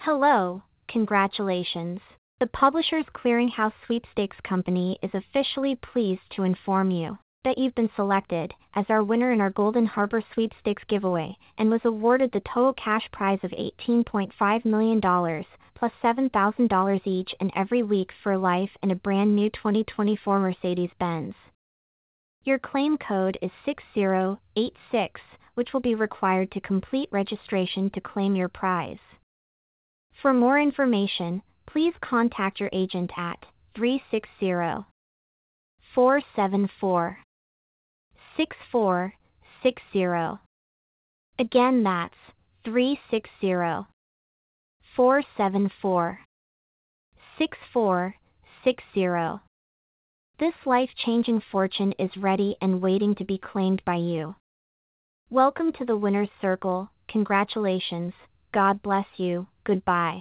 Hello, congratulations. The Publishers Clearinghouse Sweepstakes Company is officially pleased to inform you that you've been selected as our winner in our Golden Harbor Sweepstakes giveaway and was awarded the total cash prize of $18.5 million plus $7,000 each and every week for life in a brand new 2024 Mercedes-Benz. Your claim code is 6086, which will be required to complete registration to claim your prize. For more information, please contact your agent at 360-474-6460. Again, that's 360-474-6460. This life-changing fortune is ready and waiting to be claimed by you. Welcome to the winner's circle. Congratulations. God bless you. Goodbye.